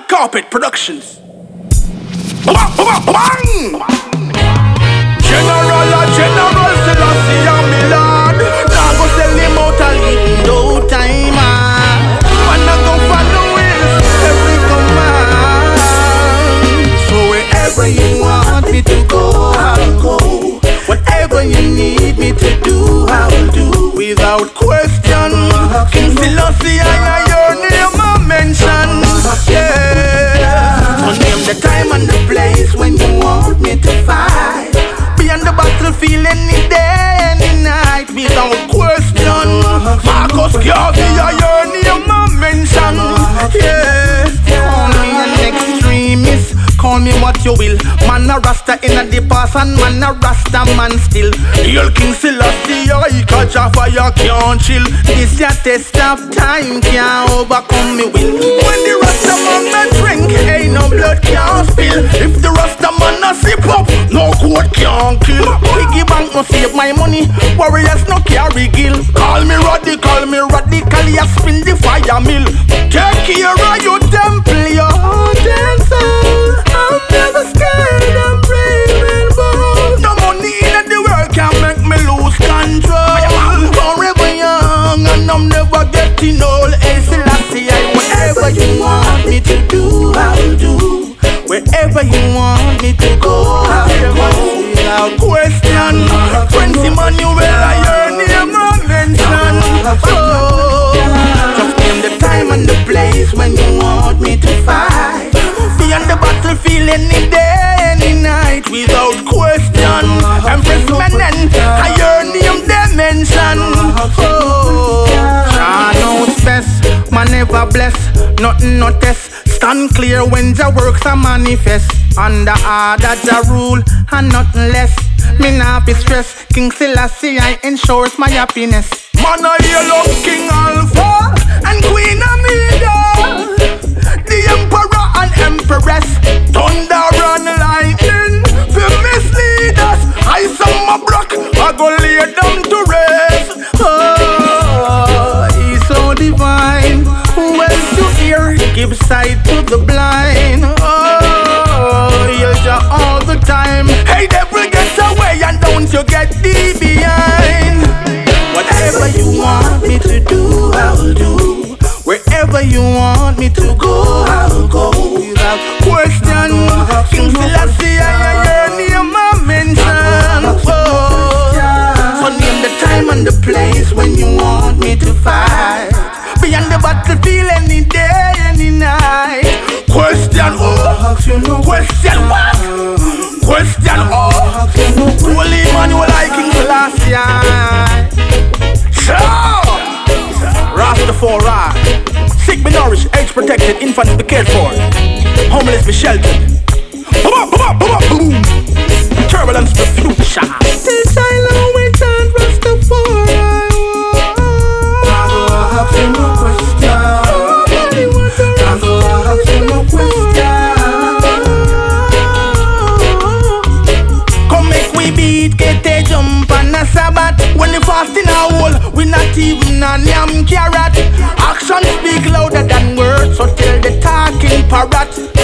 Carpet Productions. Bang! General Selassie and me lord. Now go sell him out and leave no time. Man I go follow his every command. So wherever you want me to go, I'll go. Whatever you need me to do, I'll do. Without question, King Selassie and your name I mention. Yeah. So name the time and the place when you want me to fight. Be on the battlefield any day, any night, without question. Marcus Garvey, your name I mention. Yeah. Call me an extremist, call me what you will. Man a Rasta in a the past and man a Rasta man still. Hail King Selassie, I catch a fire, can't chill. This your test of time, can't overcome me will. When the Rasta man a drink, ain't no blood can't spill. If the Rasta man a sip up, no court can't kill. Piggy bank no save my money, warriors no carry gill. Call me radical, ya spin the fire mill. Take care of your temple, your dancer. I'm never scared, I'm brave and bold. No money in the world can make me lose control. I'm forever young and I'm never getting old. Hey Selassie, whatever you want me to do, I'll do. Wherever you want me to go, I'll go. Without question, Prince Emmanuel, your name I mention. Oh, just name the time and the place when you want me to fight. Be on the battlefield any day, any night, without question. Empress Menen, your name they mention. Oh, I know it's best, man never bless, nothing no test. Stand clear when the works are manifest. Under order the rule and nothing less. Me not be stressed. King Selassie I ensures my happiness. Man I yellow King Alpha and Queen Amida, the Emperor and Empress. Thunder and lightning for mislead us. I saw my block, I go lay down to rest. Oh, he's so divine. Who else to hear? Give sight to the blind. Oh, he'll judge all the time. Hey, devil, get away and don't you get deep behind. Whatever you want me to do, I'll do. Wherever you want me to go, I'll go. Without question, King Selassie, your name I mention. Oh, so name the time and the place when you want me to fight. Be on the battlefield any day, any night. Question who? Question what? Question Holy Emmanuel, King Selassie. Rastafari. Sick be nourished, age protected, infants be cared for, homeless be sheltered. Boom. Turbulence the future. This island with and Rastafari. Come make we beat, get a jump and a Sabbath. When the fast in a hole, we not even a yam carrot. Action speak louder than words, so tell the talking parrot.